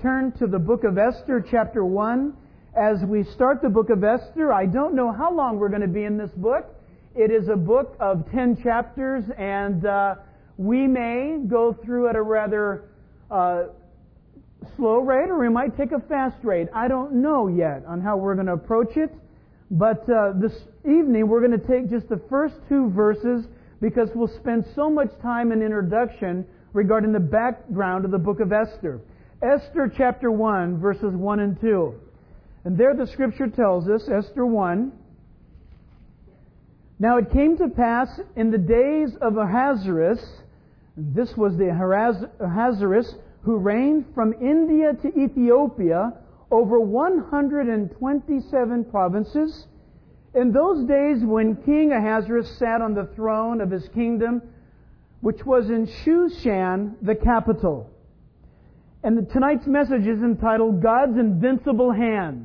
turn to the book of Esther, chapter 1. As we start the book of Esther, I don't know how long we're going to be in this book. It is a book of 10 chapters, and we may go through at a rather slow rate, or we might take a fast rate. I don't know yet on how we're going to approach it. But this evening, we're going to take just the first 2 verses, because we'll spend so much time in introduction regarding the background of the book of Esther. Esther chapter 1, verses 1 and 2. And there the scripture tells us, Esther 1, "Now it came to pass in the days of Ahasuerus," this was the Ahasuerus who reigned from India to Ethiopia over 127 provinces. In those days when King Ahasuerus sat on the throne of his kingdom, which was in Shushan, the capital. And tonight's message is entitled, God's Invincible Hand.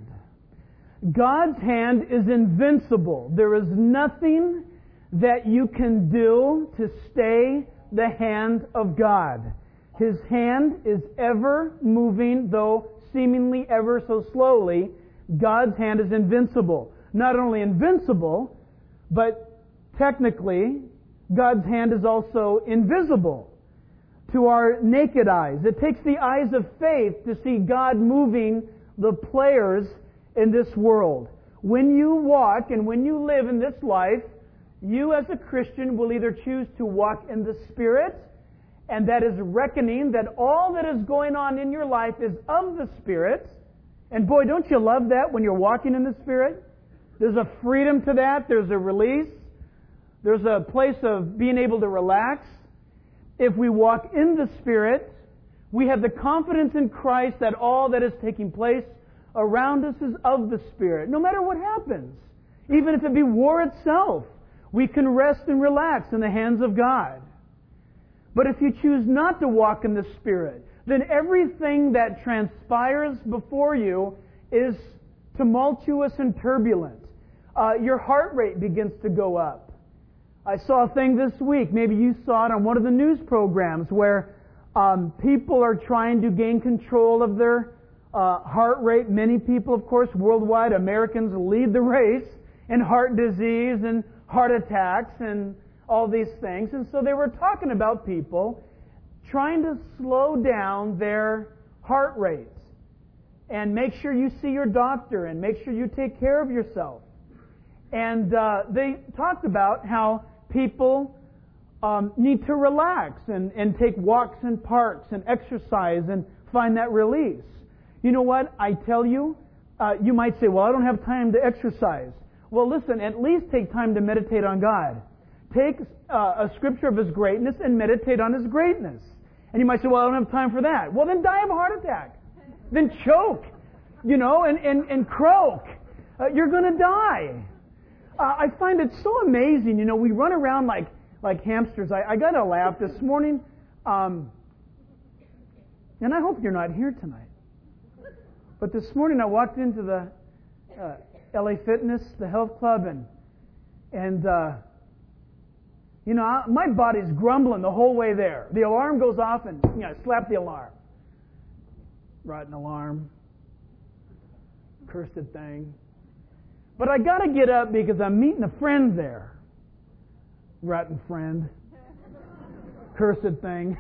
God's hand is invincible. There is nothing that you can do to stay the hand of God. His hand is ever moving, though seemingly ever so slowly. God's hand is invincible. Not only invincible, but technically, God's hand is also invisible to our naked eyes. It takes the eyes of faith to see God moving the players in this world. When you walk and when you live in this life, you as a Christian will either choose to walk in the Spirit, and that is reckoning that all that is going on in your life is of the Spirit. And boy, don't you love that when you're walking in the Spirit? There's a freedom to that. There's a release. There's a place of being able to relax. If we walk in the Spirit, we have the confidence in Christ that all that is taking place around us is of the Spirit. No matter what happens, even if it be war itself, we can rest and relax in the hands of God. But if you choose not to walk in the Spirit, then everything that transpires before you is tumultuous and turbulent. Your heart rate begins to go up. I saw a thing this week, maybe you saw it on one of the news programs, where people are trying to gain control of their heart rate. Many people, of course, worldwide, Americans lead the race in heart disease and heart attacks and all these things. And so they were talking about people trying to slow down their heart rate and make sure you see your doctor and make sure you take care of yourself. And they talked about how people need to relax and take walks in parks and exercise and find that release. You know what? I tell you, you might say, well, I don't have time to exercise. Well, listen, at least take time to meditate on God. Take a scripture of His greatness and meditate on His greatness. And you might say, well, I don't have time for that. Well, then die of a heart attack. Then choke, and croak. You're going to die. I find it so amazing. We run around like hamsters. I got to laugh this morning. And I hope you're not here tonight. But this morning I walked into the LA Fitness, the health club, and my body's grumbling the whole way there. The alarm goes off, and I slap the alarm. Rotten alarm. Cursed thing. But I got to get up because I'm meeting a friend there. Rotten friend. Cursed thing.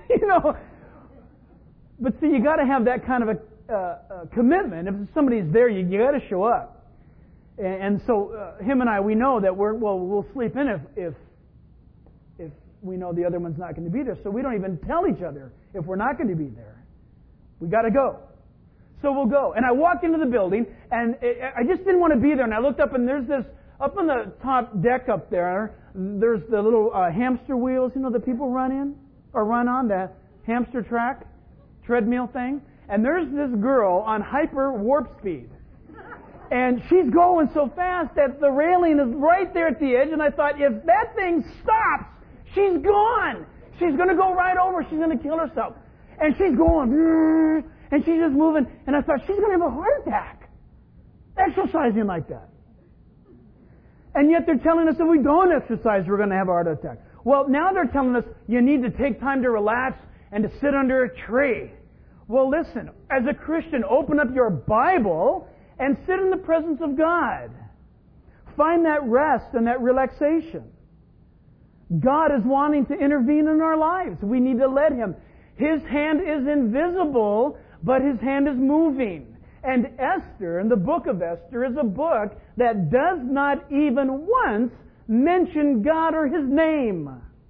But see, you got to have that kind of a commitment. If somebody's there, you got to show up. And so him and I, we know that we'll sleep in if we know the other one's not going to be there. So we don't even tell each other if we're not going to be there. We got to go. So we'll go. And I walked into the building, and I just didn't want to be there. And I looked up, and there's this, up on the top deck up there, there's the little hamster wheels, that people run in, or run on, the hamster track, treadmill thing. And there's this girl on hyper warp speed. And she's going so fast that the railing is right there at the edge. And I thought, if that thing stops, she's gone. She's going to go right over. She's going to kill herself. And she's going, and she's just moving. And I thought, she's going to have a heart attack exercising like that. And yet they're telling us if we don't exercise, we're going to have a heart attack. Well, now they're telling us you need to take time to relax and to sit under a tree. Well, listen, as a Christian, open up your Bible and sit in the presence of God. Find that rest and that relaxation. God is wanting to intervene in our lives. We need to let Him. His hand is invisible, but His hand is moving. And Esther, and the book of Esther, is a book that does not even once mention God or His name.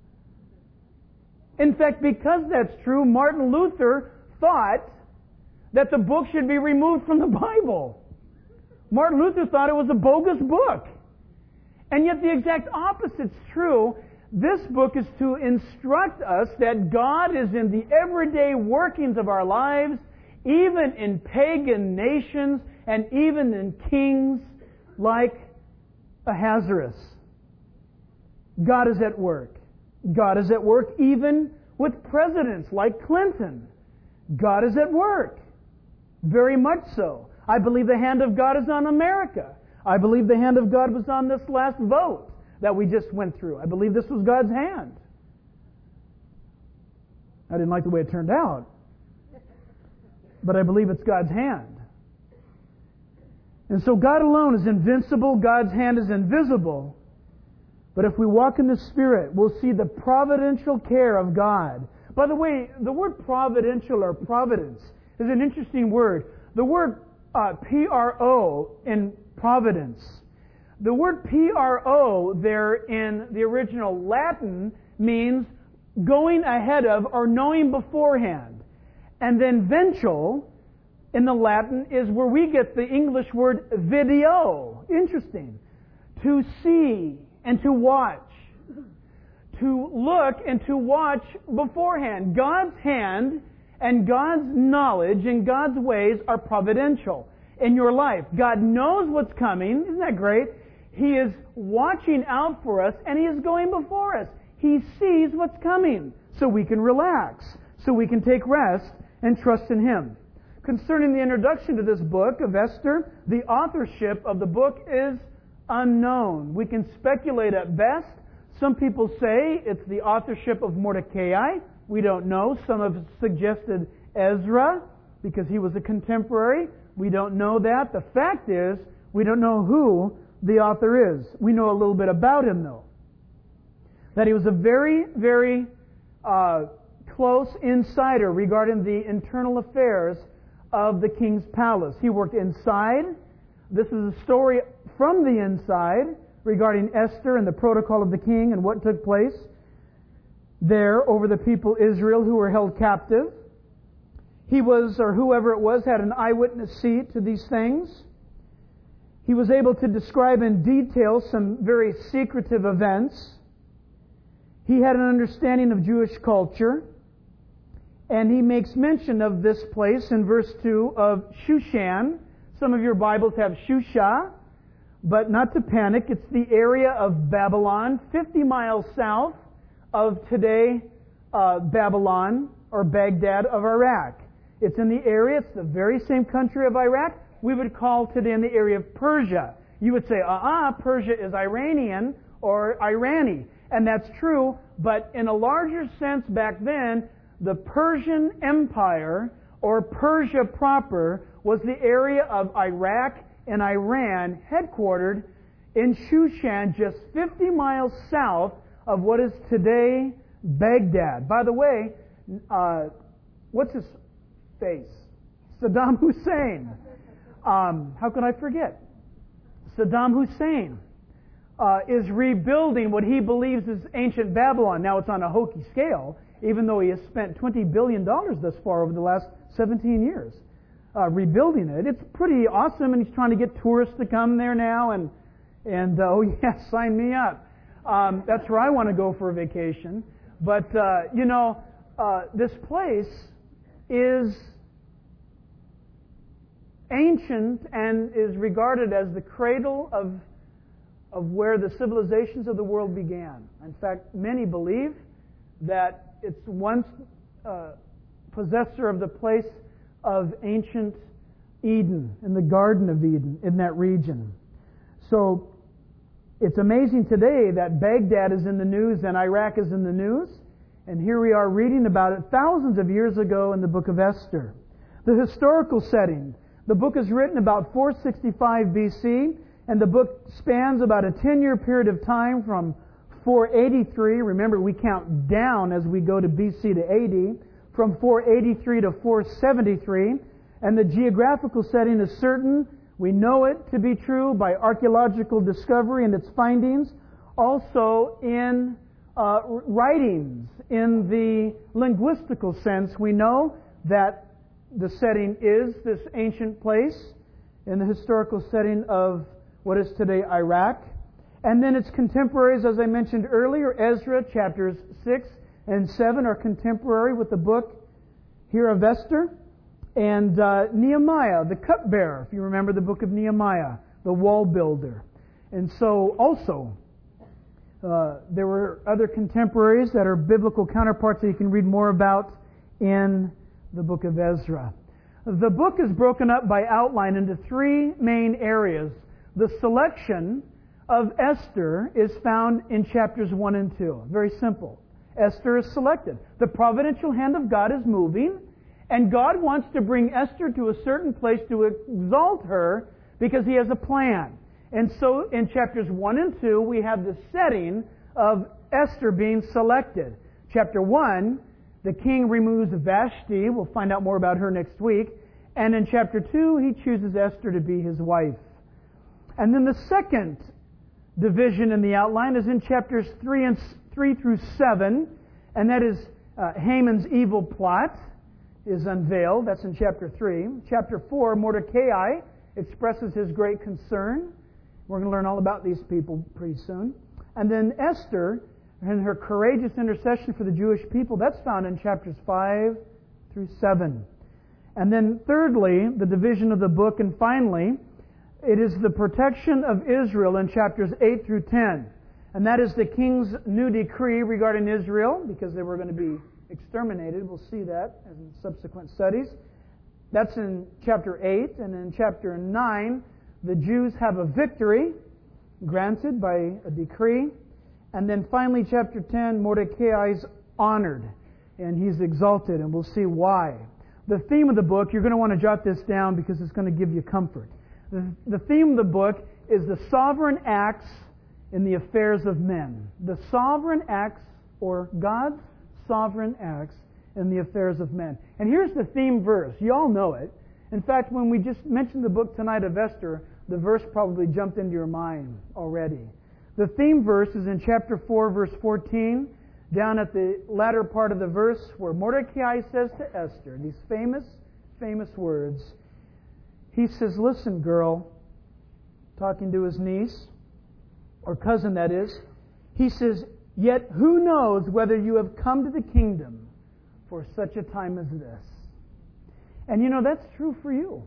In fact, because that's true, Martin Luther thought that the book should be removed from the Bible. Martin Luther thought it was a bogus book. And yet the exact opposite's true. This book is to instruct us that God is in the everyday workings of our lives, even in pagan nations and even in kings like Ahasuerus. God is at work. God is at work even with presidents like Clinton. God is at work. Very much so. I believe the hand of God is on America. I believe the hand of God was on this last vote that we just went through. I believe this was God's hand. I didn't like the way it turned out, but I believe it's God's hand. And so God alone is invincible. God's hand is invisible. But if we walk in the Spirit, we'll see the providential care of God. By the way, the word providential or providence is an interesting word. The word P-R-O in providence. The word P-R-O there in the original Latin means going ahead of or knowing beforehand. And then ventral in the Latin is where we get the English word video. Interesting. To see and to watch. To look and to watch beforehand. God's hand and God's knowledge and God's ways are providential in your life. God knows what's coming. Isn't that great? He is watching out for us and He is going before us. He sees what's coming so we can relax, so we can take rest and trust in Him. Concerning the introduction to this book of Esther, the authorship of the book is unknown. We can speculate at best. Some people say it's the authorship of Mordecai. We don't know. Some have suggested Ezra because he was a contemporary. We don't know that. The fact is, we don't know who the author is. We know a little bit about him, though. That he was a very, very close insider regarding the internal affairs of the king's palace. He worked inside. This is a story from the inside regarding Esther and the protocol of the king and what took place there over the people Israel who were held captive. He was, or whoever it was, had an eyewitness seat to these things. He was able to describe in detail some very secretive events. He had an understanding of Jewish culture. And he makes mention of this place in verse 2 of Shushan. Some of your Bibles have Shusha, but not to panic. It's the area of Babylon, 50 miles south of today Babylon or Baghdad of Iraq. It's in the area, it's the very same country of Iraq we would call today in the area of Persia. You would say, Persia is Iranian or Irani. And that's true, but in a larger sense back then, the Persian Empire, or Persia proper, was the area of Iraq and Iran, headquartered in Shushan, just 50 miles south of what is today Baghdad. By the way, what's his face? Saddam Hussein. How could I forget? Saddam Hussein is rebuilding what he believes is ancient Babylon. Now it's on a hokey scale, even though he has spent $20 billion thus far over the last 17 years rebuilding it. It's pretty awesome, and he's trying to get tourists to come there now, and oh yeah, sign me up. That's where I want to go for a vacation. But, this place is ancient and is regarded as the cradle of where the civilizations of the world began. In fact, many believe that it's once possessor of the place of ancient Eden, in the Garden of Eden, in that region. So, it's amazing today that Baghdad is in the news and Iraq is in the news. And here we are reading about it thousands of years ago in the book of Esther. The historical setting. The book is written about 465 BC, and the book spans about a 10-year period of time from 483. Remember, we count down as we go to BC to AD, from 483 to 473. And the geographical setting is certain. We know it to be true by archaeological discovery and its findings. Also in writings, in the linguistical sense, we know that the setting is this ancient place in the historical setting of what is today Iraq. And then its contemporaries, as I mentioned earlier, Ezra chapters 6 and 7 are contemporary with the book here of Esther. And Nehemiah, the cupbearer, if you remember the book of Nehemiah, the wall builder. And so also, there were other contemporaries that are biblical counterparts that you can read more about in the book of Ezra. The book is broken up by outline into three main areas. The selection of Esther is found in chapters 1 and 2. Very simple. Esther is selected. The providential hand of God is moving, and God wants to bring Esther to a certain place to exalt her because He has a plan. And so in chapters 1 and 2, we have the setting of Esther being selected. Chapter 1, the king removes Vashti. We'll find out more about her next week. And in chapter 2, he chooses Esther to be his wife. And then the second division in the outline is in chapters 3 through 7. And that is Haman's evil plot is unveiled. That's in chapter 3. Chapter 4, Mordecai expresses his great concern. We're going to learn all about these people pretty soon. And then Esther and her courageous intercession for the Jewish people, that's found in chapters 5 through 7. And then thirdly, the division of the book, and finally, it is the protection of Israel in chapters 8 through 10. And that is the king's new decree regarding Israel, because they were going to be exterminated. We'll see that in subsequent studies. That's in chapter 8, and in chapter 9, the Jews have a victory granted by a decree. And then finally, chapter 10, Mordecai is honored and he's exalted, and we'll see why. The theme of the book, you're going to want to jot this down because it's going to give you comfort. The theme of the book is the sovereign acts in the affairs of men. The sovereign acts, or God's sovereign acts in the affairs of men. And here's the theme verse. You all know it. In fact, when we just mentioned the book tonight of Esther, the verse probably jumped into your mind already. The theme verse is in chapter 4, verse 14, down at the latter part of the verse where Mordecai says to Esther these famous words. He says, "Listen, girl," talking to his niece, or cousin that is. He says, "Yet who knows whether you have come to the kingdom for such a time as this." And you know, that's true for you.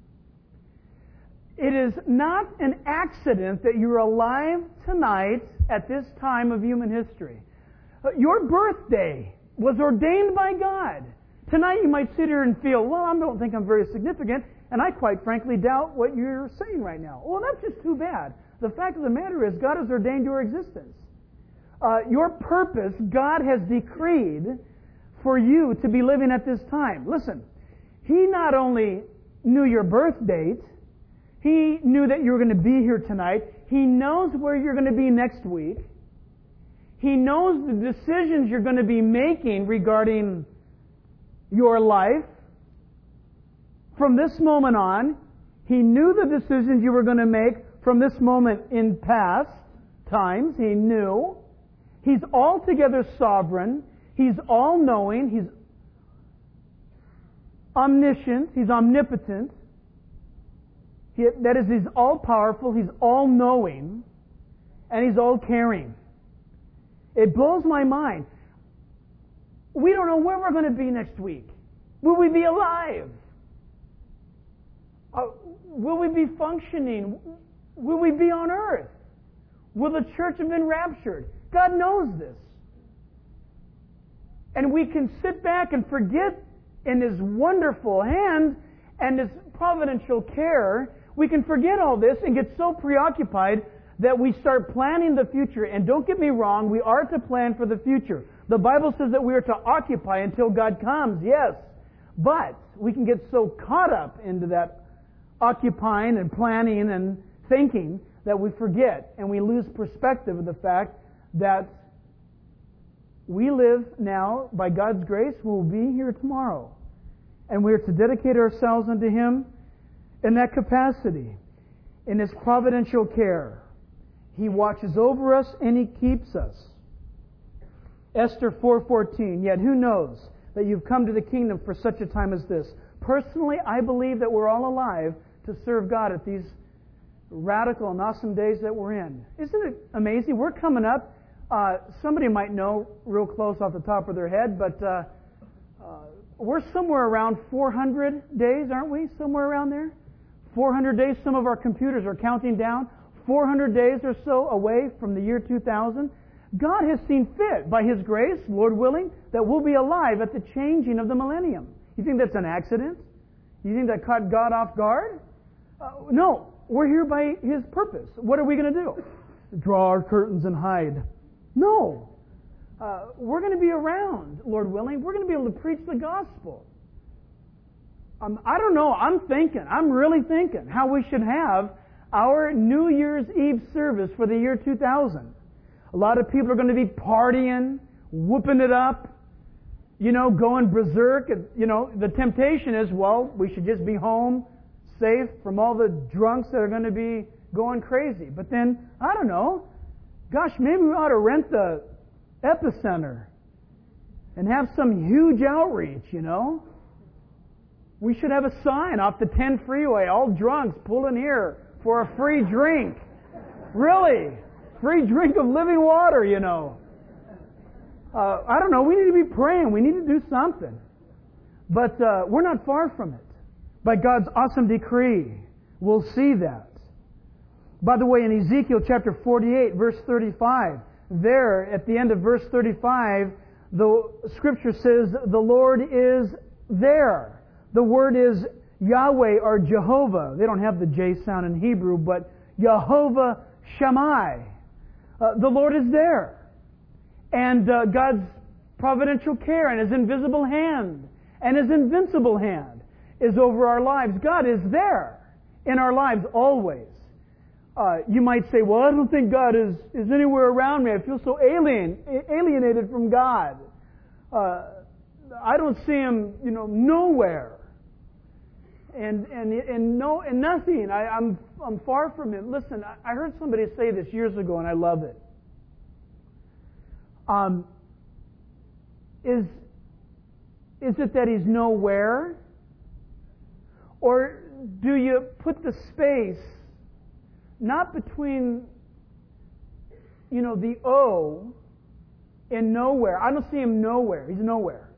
It is not an accident that you're alive tonight at this time of human history. Your birthday was ordained by God. Tonight you might sit here and feel, well, I don't think I'm very significant, and I quite frankly doubt what you're saying right now. Well, that's just too bad. The fact of the matter is God has ordained your existence. Your purpose, God has decreed for you to be living at this time. Listen, He not only knew your birth date, He knew that you were going to be here tonight. He knows where you're going to be next week. He knows the decisions you're going to be making regarding your life. From this moment on, He knew the decisions you were going to make from this moment in past times. He knew. He's altogether sovereign. He's all-knowing. He's omniscient. He's omnipotent. That is, He's all-powerful, He's all-knowing, and He's all-caring. It blows my mind. We don't know where we're going to be next week. Will we be alive? Will we be functioning? Will we be on earth? Will the church have been raptured? God knows this. And we can sit back and forget in His wonderful hand and His providential care. We can forget all this and get so preoccupied that we start planning the future. And don't get me wrong, we are to plan for the future. The Bible says that we are to occupy until God comes, yes. But We can get so caught up into that occupying and planning and thinking that we forget and we lose perspective of the fact that we live now, by God's grace, we'll be here tomorrow. And we are to dedicate ourselves unto Him in that capacity, in His providential care. He watches over us and He keeps us. Esther 4:14, yet who knows that you've come to the kingdom for such a time as this. Personally, I believe that we're all alive to serve God at these radical and awesome days that we're in. Isn't it amazing? We're coming up. Somebody might know real close off the top of their head, but we're somewhere around 400 days, aren't we? Somewhere around there? 400 days. Some of our computers are counting down. 400 days or so away from the year 2000. God has seen fit, by His grace, Lord willing, that we'll be alive at the changing of the millennium. You think that's an accident? You think that caught God off guard? No. We're here by His purpose. What are we going to do? Draw our curtains and hide. No. We're going to be around, Lord willing. We're going to be able to preach the gospel. I don't know. I'm really thinking how we should have our New Year's Eve service for the year 2000. A lot of people are going to be partying, whooping it up, going berserk. The temptation is, well, we should just be home, safe from all the drunks that are going to be going crazy. But then, I don't know, gosh, maybe we ought to rent the Epicenter and have some huge outreach, We should have a sign off the 10 freeway, all drunks pulling here for a free drink. Really? Free drink of living water, I don't know, we need to be praying. We need to do something. But we're not far from it. By God's awesome decree, we'll see that. By the way, in Ezekiel chapter 48, verse 35, there at the end of verse 35, the Scripture says, the Lord is there. The word is Yahweh or Jehovah. They don't have the J sound in Hebrew, but Yehovah Shammai. The Lord is there. And God's providential care and His invisible hand and His invincible hand is over our lives. God is there in our lives always. You might say, well, I don't think God is anywhere around me. I feel so alienated from God. I don't see Him, nowhere. And nothing. I'm far from Him. Listen, I heard somebody say this years ago, and I love it. Is it that He's nowhere? Or do you put the space not between, the O and nowhere? I don't see Him nowhere. He's nowhere.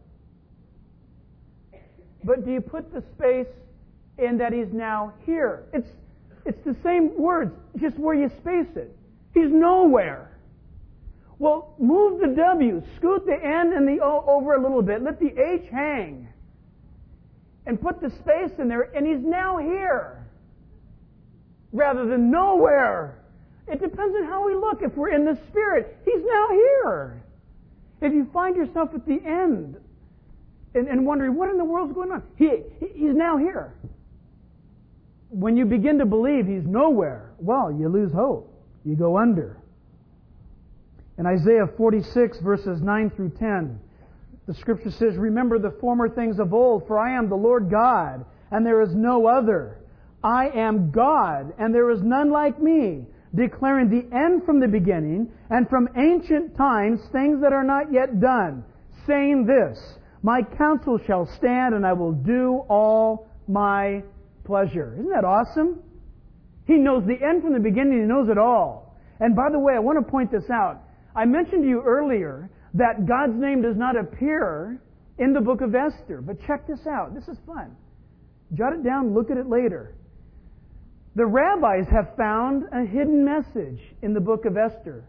But do you put the space in that He's now here? It's the same words, just where you space it. He's nowhere. Well, move the W, scoot the N and the O over a little bit, let the H hang, and put the space in there, and He's now here, rather than nowhere. It depends on how we look. If we're in the Spirit, He's now here. If you find yourself at the end and wondering, what in the world's going on? He's now here. When you begin to believe He's nowhere, well, you lose hope. You go under. In Isaiah 46, verses 9 through 10, the Scripture says, remember the former things of old, for I am the Lord God, and there is no other. I am God, and there is none like me, declaring the end from the beginning, and from ancient times things that are not yet done, saying this, my counsel shall stand, and I will do all my pleasure. Isn't that awesome? He knows the end from the beginning. He knows it all. And by the way, I want to point this out. I mentioned to you earlier that God's name does not appear in the book of Esther. But check this out. This is fun. Jot it down, look at it later. The rabbis have found a hidden message in the book of Esther.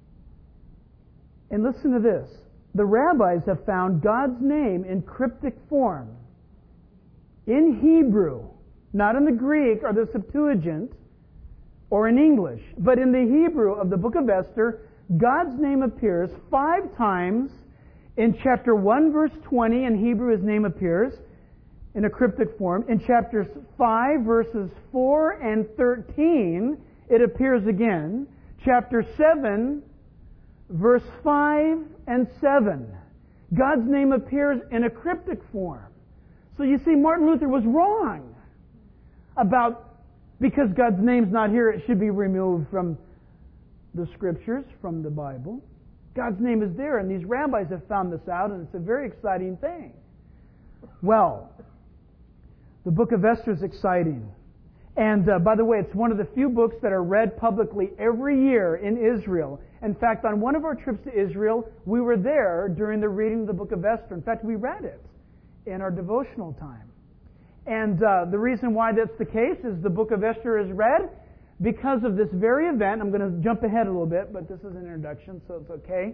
And listen to this. The rabbis have found God's name in cryptic form. In Hebrew, not in the Greek or the Septuagint or in English, but in the Hebrew of the book of Esther, God's name appears 5 times. In chapter 1, verse 20, in Hebrew, His name appears. in a cryptic form. In chapters 5, verses 4 and 13, it appears again. Chapter 7, verse 5 and 7. God's name appears in a cryptic form. So you see, Martin Luther was wrong about, because God's name's not here, it should be removed from the Scriptures, from the Bible. God's name is there, and these rabbis have found this out, and it's a very exciting thing. Well, the book of Esther is exciting. And by the way, it's one of the few books that are read publicly every year in Israel. In fact, on one of our trips to Israel, we were there during the reading of the book of Esther. In fact, we read it in our devotional time. And the reason why that's the case is the book of Esther is read because of this very event. I'm going to jump ahead a little bit, but this is an introduction, so it's okay.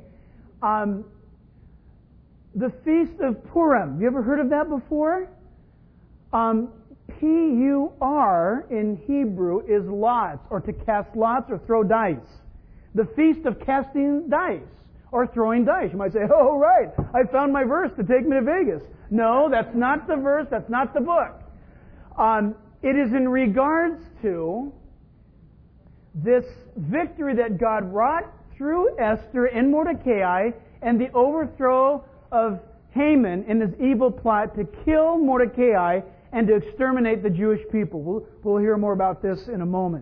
The Feast of Purim. You ever heard of that before? P-U-R in Hebrew is lots, or to cast lots or throw dice. The Feast of Casting Dice, or throwing dice. You might say, oh, right, I found my verse to take me to Vegas. No, that's not the verse, that's not the book. It is in regards to this victory that God wrought through Esther and Mordecai and the overthrow of Haman in his evil plot to kill Mordecai and to exterminate the Jewish people. We'll hear more about this in a moment.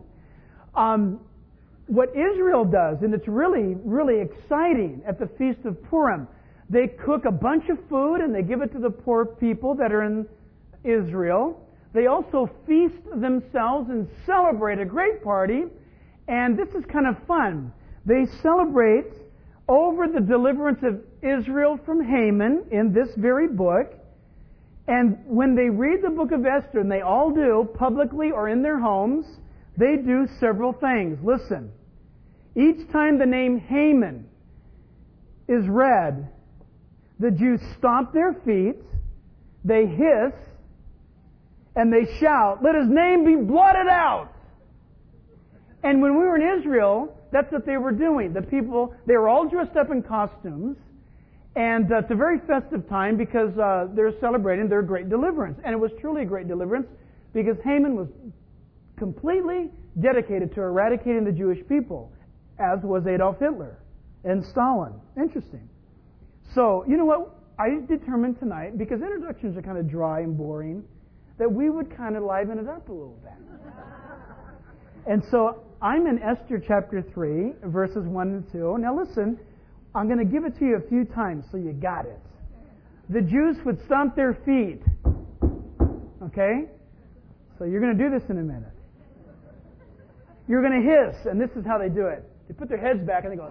What Israel does, and it's really, really exciting at the Feast of Purim, they cook a bunch of food and they give it to the poor people that are in Israel. They also feast themselves and celebrate a great party. And this is kind of fun. They celebrate over the deliverance of Israel from Haman in this very book. And when they read the book of Esther, and they all do, publicly or in their homes, they do several things. Listen. Each time the name Haman is read, the Jews stomp their feet, they hiss, and they shout, "Let his name be blotted out!" And when we were in Israel, that's what they were doing. The people, they were all dressed up in costumes, and it's a very festive time because they're celebrating their great deliverance. And it was truly a great deliverance because Haman was completely dedicated to eradicating the Jewish people, as was Adolf Hitler and Stalin. Interesting. So, you know what? I determined tonight, because introductions are kind of dry and boring, that we would kind of liven it up a little bit. And so I'm in Esther chapter 3, verses 1 and 2. Now listen, I'm going to give it to you a few times so you got it. The Jews would stomp their feet. Okay? So you're going to do this in a minute. You're going to hiss, and this is how they do it. They put their heads back and they go,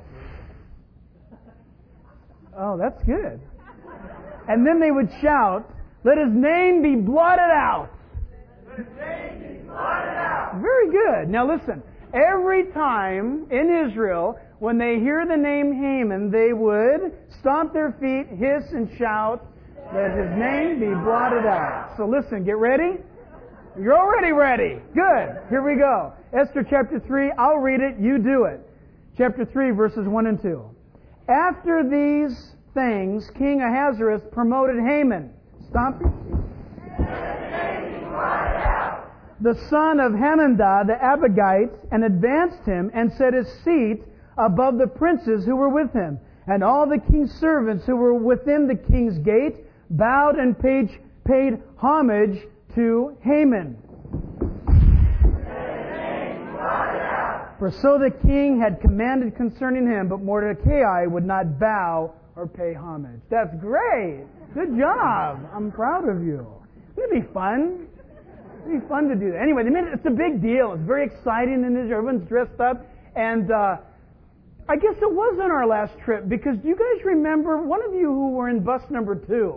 "Oh, that's good." And then they would shout, "Let his name be blotted out." Let his name be blotted out. Very good. Now listen, every time in Israel, when they hear the name Haman, they would stomp their feet, hiss, and shout, "Let his name be blotted out." So listen, get ready. You're already ready. Good. Here we go. Esther chapter 3. I'll read it. You do it. Chapter 3, verses 1 and 2. After these things, King Ahasuerus promoted Haman. Stomp your feet. The son of Hananiah the Agagite, and advanced him and set his seat above the princes who were with him. And all the king's servants who were within the king's gate bowed and paid homage to Haman. For so the king had commanded concerning him, but Mordecai would not bow or pay homage. That's great. Good job. I'm proud of you. It'd be fun. It'd be fun to do that. Anyway, it's a big deal. It's very exciting in Israel. Everyone's dressed up. And I guess it was on our last trip, because do you guys remember, one of you who were in bus number 2,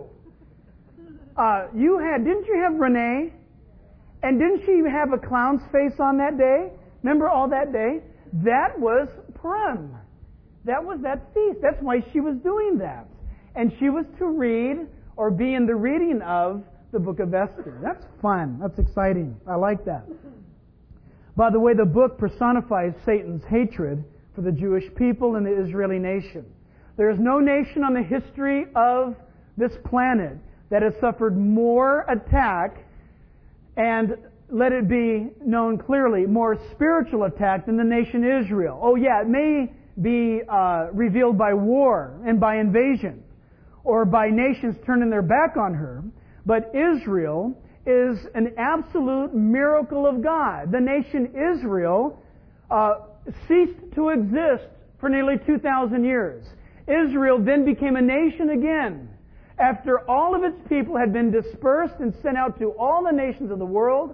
didn't you have Renee? And didn't she have a clown's face on that day? Remember all that day? That was Purim. That was that feast. That's why she was doing that. And she was to read or be in the reading of the book of Esther. That's fun. That's exciting. I like that. By the way, the book personifies Satan's hatred for the Jewish people and the Israeli nation. There is no nation on the history of this planet that has suffered more attack, and let it be known clearly, more spiritual attack than the nation Israel. Oh yeah, it may be revealed by war and by invasion, or by nations turning their back on her, but Israel is an absolute miracle of God. The nation Israel ceased to exist for nearly 2,000 years. Israel then became a nation again after all of its people had been dispersed and sent out to all the nations of the world.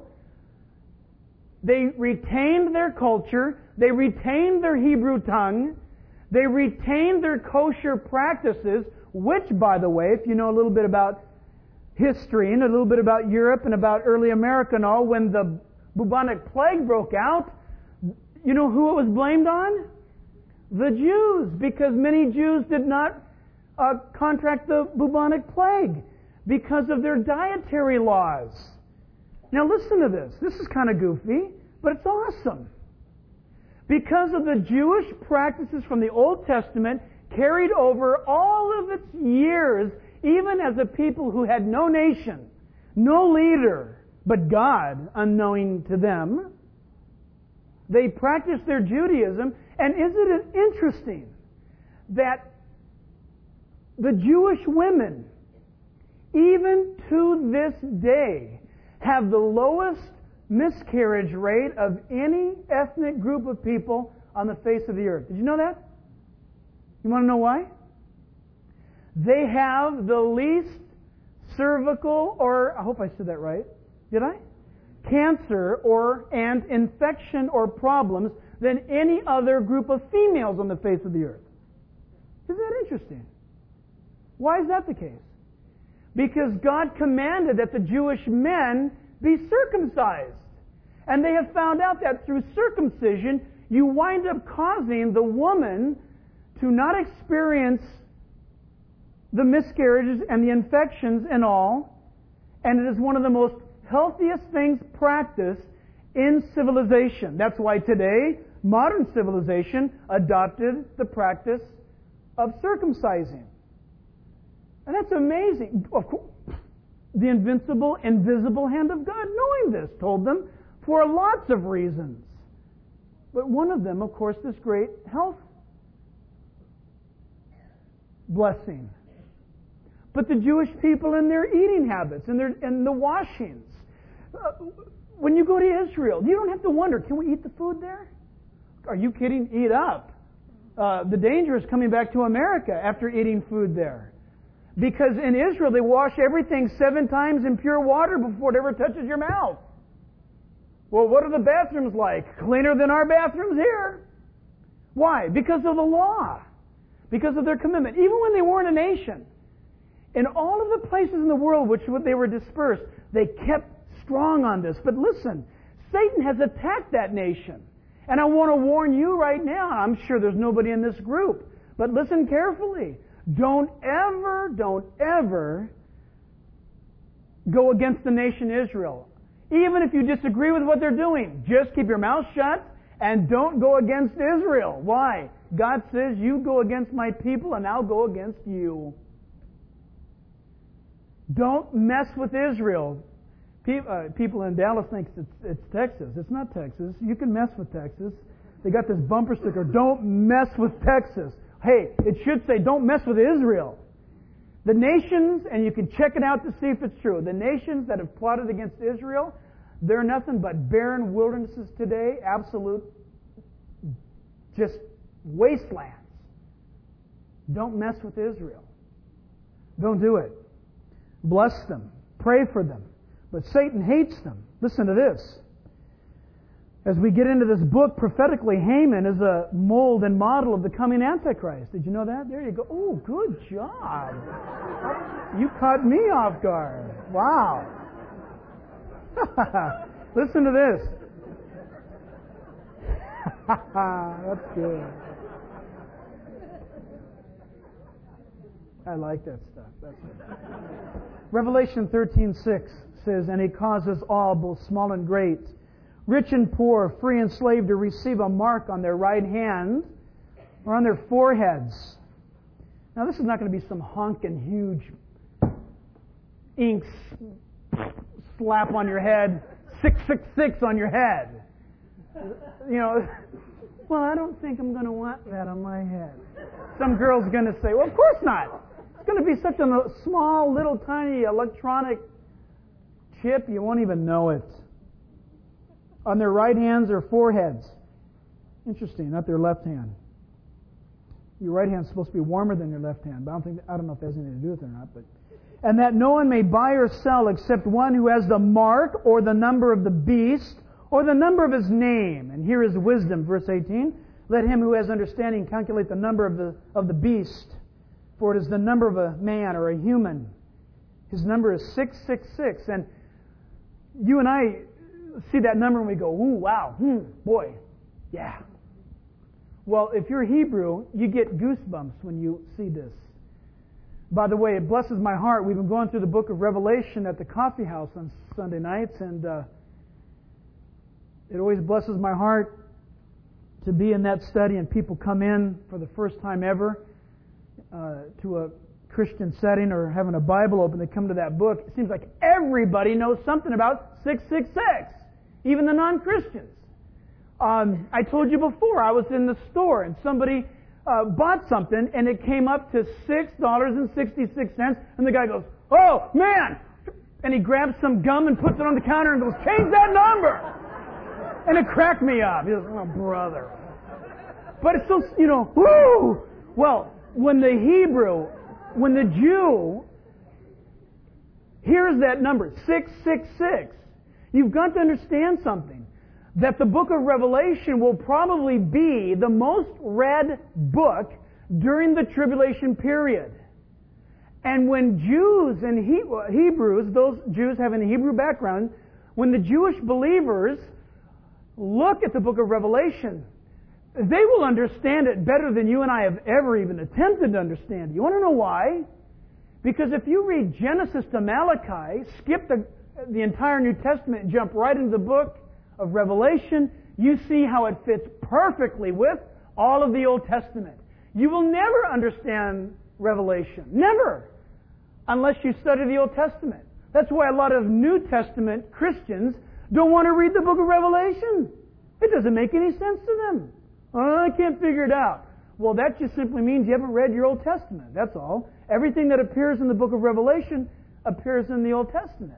They retained their culture. They retained their Hebrew tongue. They retained their kosher practices, which, by the way, if you know a little bit about history and a little bit about Europe and about early America and all, when the bubonic plague broke out, you know who it was blamed on? The Jews, because many Jews did not contract the bubonic plague because of their dietary laws. Now listen to this. This is kind of goofy, but it's awesome. Because of the Jewish practices from the Old Testament carried over all of its years, even as a people who had no nation, no leader, but God unknowing to them, they practiced their Judaism. And isn't it interesting that the Jewish women, even to this day, have the lowest miscarriage rate of any ethnic group of people on the face of the earth? Did you know that? You want to know why? They have the least cervical, or I hope I said that right. Did I? Cancer and infection or problems than any other group of females on the face of the earth. Isn't that interesting? Why is that the case? Because God commanded that the Jewish men be circumcised. And they have found out that through circumcision, you wind up causing the woman to not experience the miscarriages and the infections and all. And it is one of the most healthiest things practiced in civilization. That's why today, modern civilization adopted the practice of circumcising. And that's amazing. Of course, the invincible, invisible hand of God, knowing this, told them for lots of reasons. But one of them, of course, this great health blessing. But the Jewish people and their eating habits and the washings. When you go to Israel, you don't have to wonder, can we eat the food there? Are you kidding? Eat up. The danger is coming back to America after eating food there. Because in Israel, they wash everything 7 times in pure water before it ever touches your mouth. Well, what are the bathrooms like? Cleaner than our bathrooms here. Why? Because of the law. Because of their commitment. Even when they weren't a nation. In all of the places in the world which they were dispersed, they kept strong on this. But listen, Satan has attacked that nation. And I want to warn you right now, I'm sure there's nobody in this group, but listen carefully. Don't ever go against the nation Israel. Even if you disagree with what they're doing, just keep your mouth shut and don't go against Israel. Why? God says, you go against my people and I'll go against you. Don't mess with Israel. People in Dallas think it's Texas. It's not Texas. You can mess with Texas. They got this bumper sticker, don't mess with Texas. Hey, it should say, don't mess with Israel. The nations, and you can check it out to see if it's true, the nations that have plotted against Israel, they're nothing but barren wildernesses today, absolute, just wastelands. Don't mess with Israel. Don't do it. Bless them. Pray for them. But Satan hates them. Listen to this. As we get into this book, prophetically, Haman is a mold and model of the coming Antichrist. Did you know that? There you go. Oh, good job. You caught me off guard. Wow. Listen to this. That's good. I like that stuff. That's good. Revelation 13:6 says, and he causes all, both small and great, rich and poor, free and slave, to receive a mark on their right hand or on their foreheads. Now, this is not going to be some honking huge ink slap on your head, 666 on your head. You know, well, I don't think I'm going to want that on my head. Some girl's going to say, well, of course not. It's going to be such a small, little, tiny electronic chip, you won't even know it. On their right hands or foreheads. Interesting, not their left hand. Your right hand's supposed to be warmer than your left hand, but I don't know if that has anything to do with it or not. But and that no one may buy or sell except one who has the mark or the number of the beast or the number of his name. And here is wisdom, verse 18. Let him who has understanding calculate the number of the beast, for it is the number of a man or a human. His number is 666. And you and I see that number and we go, ooh, wow, boy, yeah. Well, if you're Hebrew, you get goosebumps when you see this. By the way, it blesses my heart. We've been going through the book of Revelation at the coffee house on Sunday nights, and it always blesses my heart to be in that study and people come in for the first time ever to a Christian setting or having a Bible open. They come to that book. It seems like everybody knows something about 666, even the non-Christians. I told you before, I was in the store and somebody bought something and it came up to $6.66, and the guy goes, oh, man! And he grabs some gum and puts it on the counter and goes, change that number! And it cracked me up. He goes, oh, brother. But it's so, woo! Well, when the Jew hears that number, 666, you've got to understand something. That the book of Revelation will probably be the most read book during the tribulation period. And when Jews and Hebrews, those Jews having a Hebrew background, when the Jewish believers look at the book of Revelation, they will understand it better than you and I have ever even attempted to understand it. You want to know why? Because if you read Genesis to Malachi, skip the entire New Testament and jump right into the book of Revelation, you see how it fits perfectly with all of the Old Testament. You will never understand Revelation. Never. Unless you study the Old Testament. That's why a lot of New Testament Christians don't want to read the book of Revelation. It doesn't make any sense to them. Oh, I can't figure it out. Well, that just simply means you haven't read your Old Testament. That's all. Everything that appears in the book of Revelation appears in the Old Testament.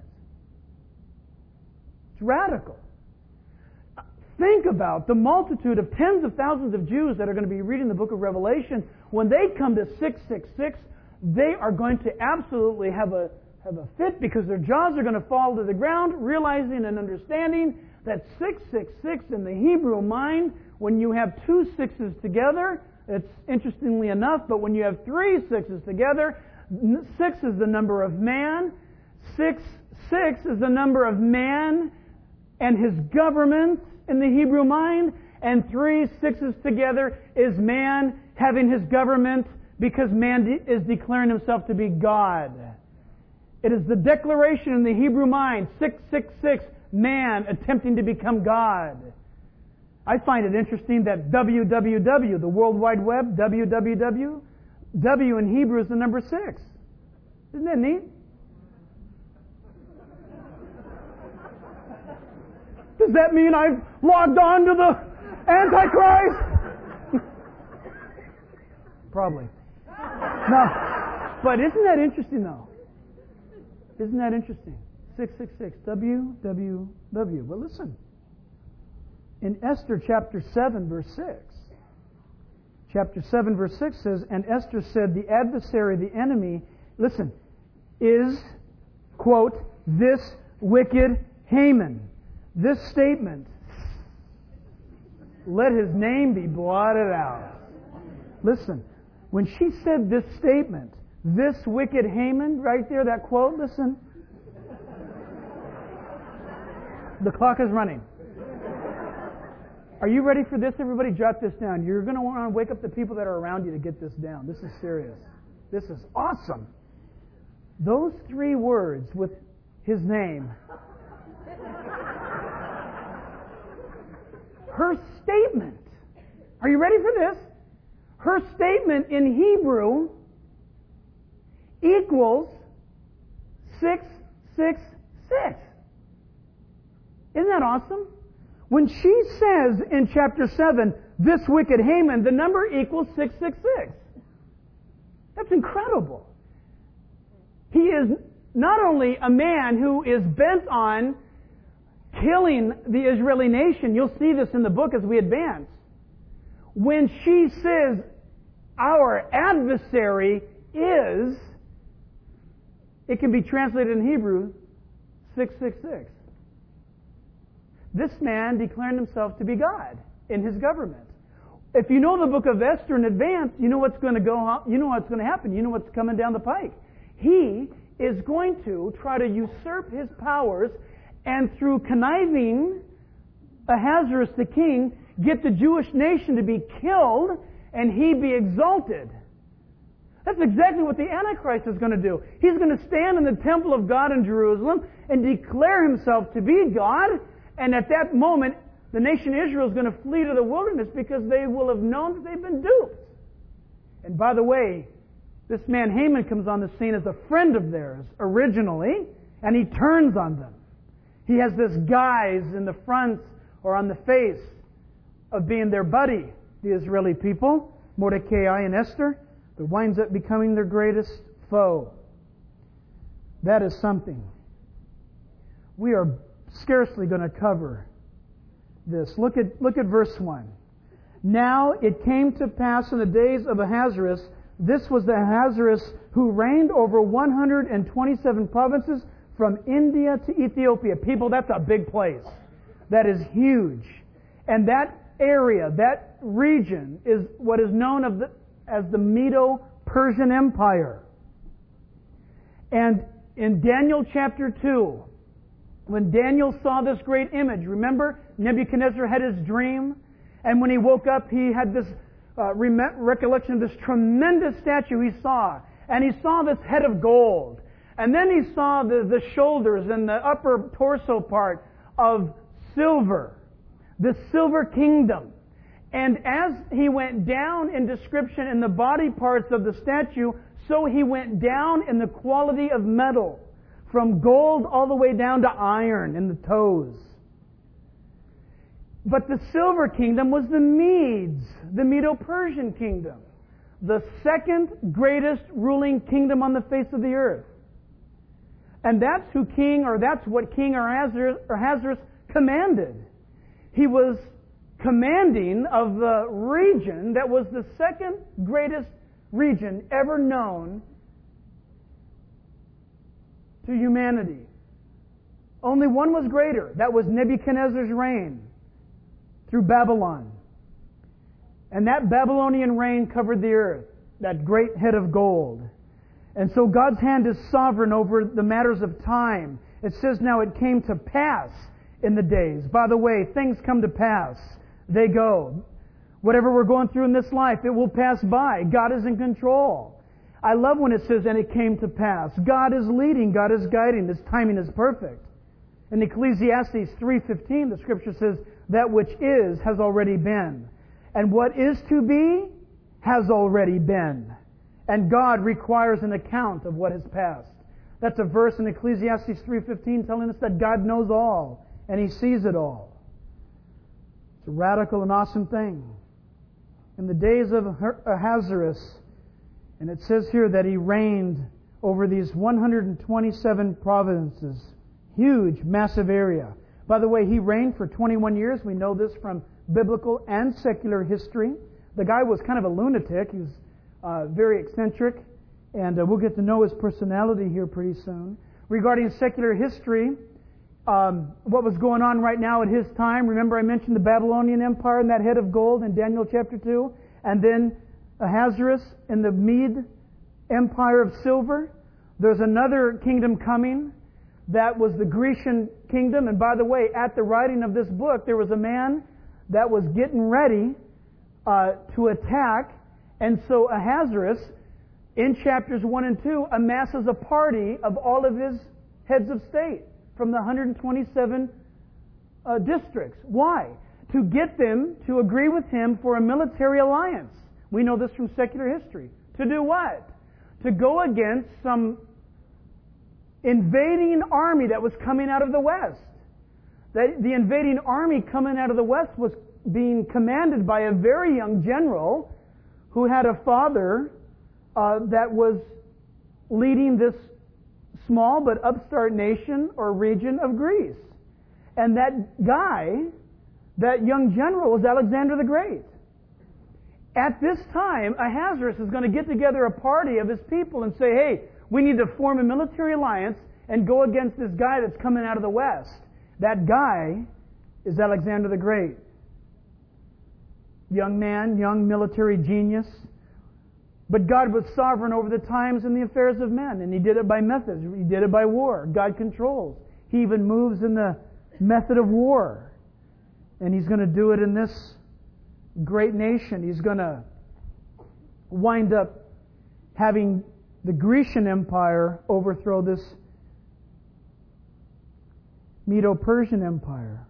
It's radical. Think about the multitude of tens of thousands of Jews that are going to be reading the book of Revelation. When they come to 666, they are going to absolutely have a fit because their jaws are going to fall to the ground, realizing and understanding that 666 in the Hebrew mind, when you have two sixes together, it's interestingly enough, but when you have three sixes together, 6 is the number of man, 6 is the number of man and his government in the Hebrew mind, and 3 6s together is man having his government because man is declaring himself to be God. It is the declaration in the Hebrew mind, 666, man attempting to become God. I find it interesting that www, the World Wide Web, www, W in Hebrew is the number 6. Isn't that neat? Does that mean I've logged on to the Antichrist? Probably. No. But isn't that interesting, though? Isn't that interesting? 666, www. But listen. In Esther chapter 7, verse 6. Chapter 7, verse 6 says, and Esther said, the adversary, the enemy, listen, is, quote, this wicked Haman. This statement, let his name be blotted out. Listen, when she said this statement, this wicked Haman, right there, that quote, listen. The clock is running. Are you ready for this? Everybody jot this down. You're going to want to wake up the people that are around you to get this down. This is serious. This is awesome. Those 3 words with his name. Her statement. Are you ready for this? Her statement in Hebrew equals 6 666. Isn't that awesome? When she says in chapter 7, this wicked Haman, the number equals 666. That's incredible. He is not only a man who is bent on killing the Israeli nation. You'll see this in the book as we advance. When she says, our adversary is, it can be translated in Hebrew, 666. This man declared himself to be God in his government. If you know the book of Esther in advance, you know what's going to happen. You know what's coming down the pike. He is going to try to usurp his powers and through conniving Ahasuerus the king, get the Jewish nation to be killed and he be exalted. That's exactly what the Antichrist is going to do. He's going to stand in the temple of God in Jerusalem and declare himself to be God, and at that moment, the nation Israel is going to flee to the wilderness because they will have known that they've been duped. And by the way, this man Haman comes on the scene as a friend of theirs originally, and he turns on them. He has this guise in the front or on the face of being their buddy, the Israeli people, Mordecai and Esther, that winds up becoming their greatest foe. That is something. We are scarcely going to cover this. Look at verse 1. Now it came to pass in the days of Ahasuerus, this was the Ahasuerus who reigned over 127 provinces from India to Ethiopia. People, that's a big place. That is huge. And that area, that region, is what is known as the Medo-Persian Empire. And in Daniel chapter 2, when Daniel saw this great image, remember Nebuchadnezzar had his dream, and when he woke up, he had this recollection of this tremendous statue he saw. And he saw this head of gold. And then he saw the shoulders and the upper torso part of silver. The silver kingdom. And as he went down in description in the body parts of the statue, so he went down in the quality of metal. From gold all the way down to iron in the toes. But the silver kingdom was the Medes, the Medo-Persian kingdom. The second greatest ruling kingdom on the face of the earth. And that's what King Ahasuerus commanded. He was commanding of the region that was the second greatest region ever known to humanity. Only one was greater. That was Nebuchadnezzar's reign through Babylon. And that Babylonian reign covered the earth, that great head of gold. And so God's hand is sovereign over the matters of time. It says now it came to pass in the days. By the way, things come to pass. They go. Whatever we're going through in this life, it will pass by. God is in control. I love when it says, and it came to pass. God is leading. God is guiding. His timing is perfect. In Ecclesiastes 3:15, the Scripture says, that which is has already been. And what is to be has already been. And God requires an account of what has passed. That's a verse in Ecclesiastes 3:15 telling us that God knows all and He sees it all. It's a radical and awesome thing. In the days of Ahasuerus, and it says here that he reigned over these 127 provinces. Huge, massive area. By the way, he reigned for 21 years. We know this from biblical and secular history. The guy was kind of a lunatic. He was very eccentric. And we'll get to know his personality here pretty soon. Regarding secular history, what was going on right now at his time. Remember I mentioned the Babylonian Empire and that head of gold in Daniel chapter 2? And then Ahasuerus and the Mede Empire of silver. There's another kingdom coming. That was the Grecian kingdom. And by the way, at the writing of this book, there was a man that was getting ready to attack. And so Ahasuerus, in chapters 1 and 2, amasses a party of all of his heads of state from the 127 districts. Why? To get them to agree with him for a military alliance. We know this from secular history. To do what? To go against some invading army that was coming out of the west. That the invading army coming out of the west was being commanded by a very young general who had a father that was leading this small but upstart nation or region of Greece. And that guy, that young general, was Alexander the Great. At this time, Ahasuerus is going to get together a party of his people and say, hey, we need to form a military alliance and go against this guy that's coming out of the west. That guy is Alexander the Great. Young man, young military genius. But God was sovereign over the times and the affairs of men, and He did it by methods. He did it by war. God controls. He even moves in the method of war. And He's going to do it in this great nation. He's going to wind up having the Grecian Empire overthrow this Medo-Persian Empire.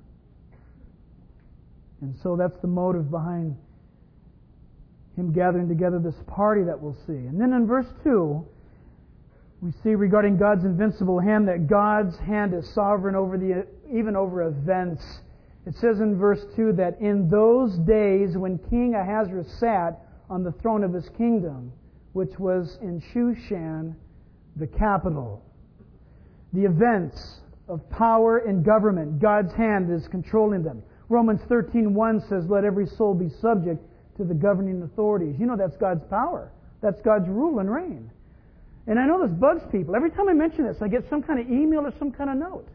And so that's the motive behind Him gathering together this party that we'll see. And then in verse 2, we see regarding God's invincible hand that God's hand is sovereign even over events. It says in verse 2 that in those days when King Ahasuerus sat on the throne of his kingdom, which was in Shushan, the capital. The events of power and government, God's hand is controlling them. Romans 13:1 says, let every soul be subject to the governing authorities. You know that's God's power. That's God's rule and reign. And I know this bugs people. Every time I mention this, I get some kind of email or some kind of note.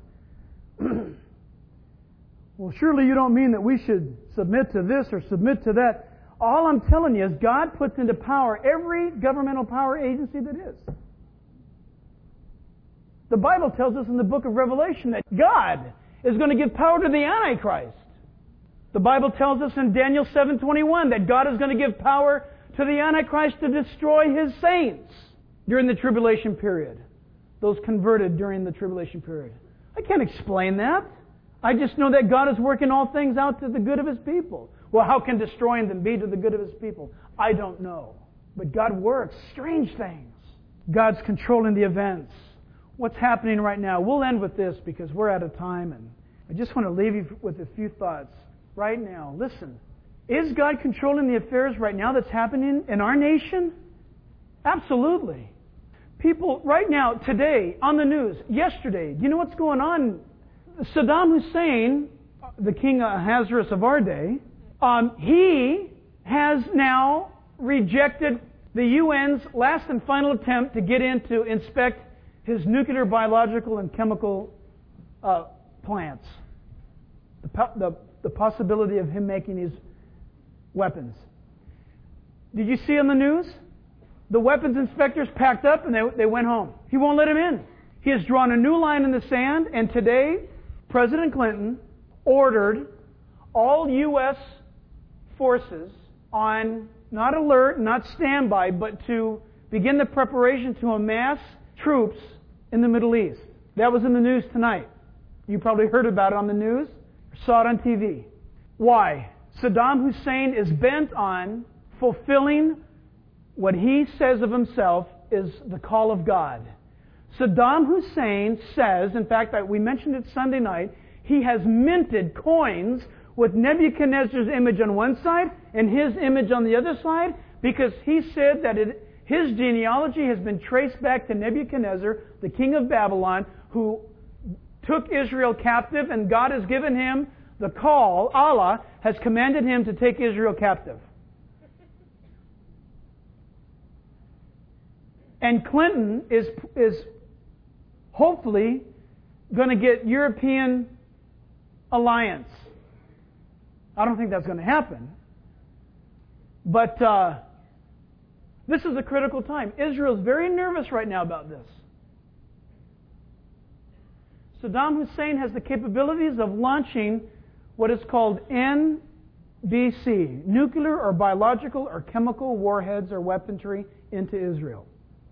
Well, surely you don't mean that we should submit to this or submit to that. All I'm telling you is God puts into power every governmental power agency that is. The Bible tells us in the book of Revelation that God is going to give power to the Antichrist. The Bible tells us in Daniel 7:21 that God is going to give power to the Antichrist to destroy His saints during the tribulation period. Those converted during the tribulation period. I can't explain that. I just know that God is working all things out to the good of His people. Well, how can destroying them be to the good of His people? I don't know. But God works strange things. God's controlling the events. What's happening right now? We'll end with this because we're out of time, and I just want to leave you with a few thoughts right now. Listen, is God controlling the affairs right now that's happening in our nation? Absolutely. People right now, today, on the news, yesterday, do you know what's going on? Saddam Hussein, the King Ahasuerus of our day, he has now rejected the UN's last and final attempt to get in to inspect his nuclear, biological, and chemical plants. The possibility of him making these weapons. Did you see on the news? The weapons inspectors packed up and they went home. He won't let him in. He has drawn a new line in the sand, and today President Clinton ordered all U.S. forces on not alert, not standby, but to begin the preparation to amass troops in the Middle East. That was in the news tonight. You probably heard about it on the news, or saw it on TV. Why? Saddam Hussein is bent on fulfilling what he says of himself is the call of God. Saddam Hussein says, in fact, we mentioned it Sunday night, he has minted coins with Nebuchadnezzar's image on one side and his image on the other side because he said that his genealogy has been traced back to Nebuchadnezzar, the king of Babylon, who took Israel captive, and God has given him the call. Allah has commanded him to take Israel captive. And Clinton is hopefully going to get European alliance. I don't think that's going to happen. But this is a critical time. Israel's very nervous right now about this. Saddam Hussein has the capabilities of launching what is called NBC, nuclear or biological or chemical warheads or weaponry into Israel.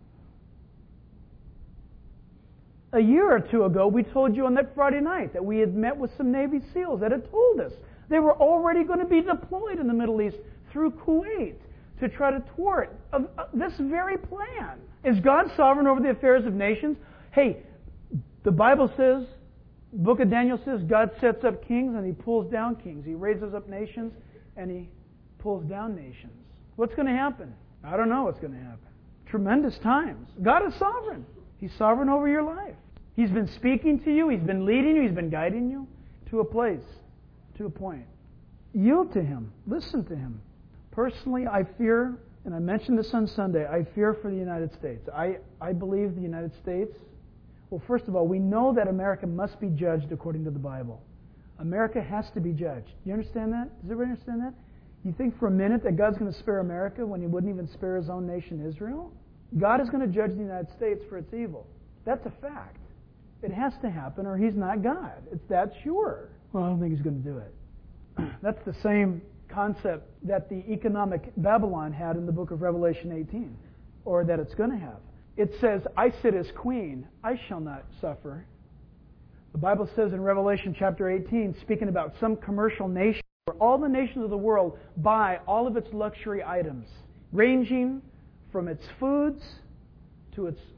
A year or two ago, we told you on that Friday night that we had met with some Navy SEALs that had told us they were already going to be deployed in the Middle East through Kuwait to try to thwart this very plan. Is God sovereign over the affairs of nations? Hey, The Bible says, the book of Daniel says, God sets up kings and He pulls down kings. He raises up nations and He pulls down nations. What's going to happen? I don't know what's going to happen. Tremendous times. God is sovereign. He's sovereign over your life. He's been speaking to you. He's been leading you. He's been guiding you to a place, to a point. Yield to Him. Listen to Him. Personally, I fear, and I mentioned this on Sunday, I fear for the United States. I believe the United States, well, first of all, we know that America must be judged according to the Bible. America has to be judged. You understand that? Does everybody understand that? You think for a minute that God's going to spare America when He wouldn't even spare His own nation, Israel? God is going to judge the United States for its evil. That's a fact. It has to happen or He's not God. It's that sure. Well, I don't think He's going to do it. That's the same concept that the economic Babylon had in the book of Revelation 18, or that it's going to have. It says, I sit as queen, I shall not suffer. The Bible says in Revelation chapter 18, speaking about some commercial nation, where all the nations of the world buy all of its luxury items, ranging from its foods to its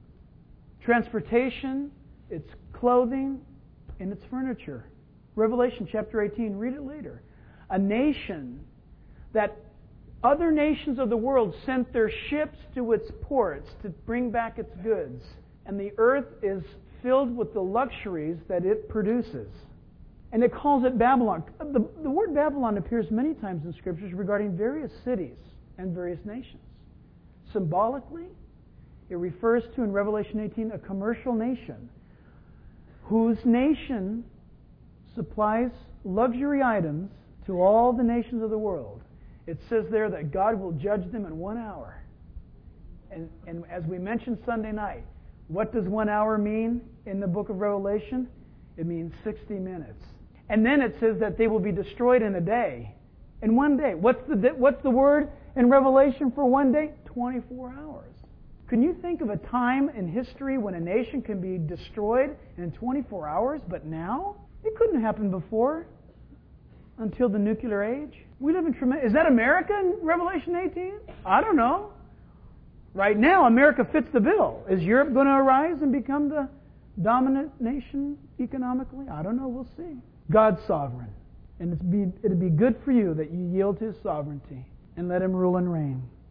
transportation, its clothing, and its furniture. Revelation chapter 18, read it later. A nation that other nations of the world sent their ships to its ports to bring back its goods. And the earth is filled with the luxuries that it produces. And it calls it Babylon. The word Babylon appears many times in Scriptures regarding various cities and various nations. Symbolically, it refers to, in Revelation 18, a commercial nation whose nation supplies luxury items to all the nations of the world. It says there that God will judge them in 1 hour. And as we mentioned Sunday night, what does 1 hour mean in the book of Revelation? It means 60 minutes. And then it says that they will be destroyed in a day. In 1 day. What's the word in Revelation for 1 day? 24 hours. Can you think of a time in history when a nation can be destroyed in 24 hours? But now? It couldn't happen before until the nuclear age. We live in tremendous... Is that America in Revelation 18? I don't know. Right now, America fits the bill. Is Europe going to arise and become the dominant nation economically? I don't know. We'll see. God's sovereign. And it'd be good for you that you yield to His sovereignty and let Him rule and reign.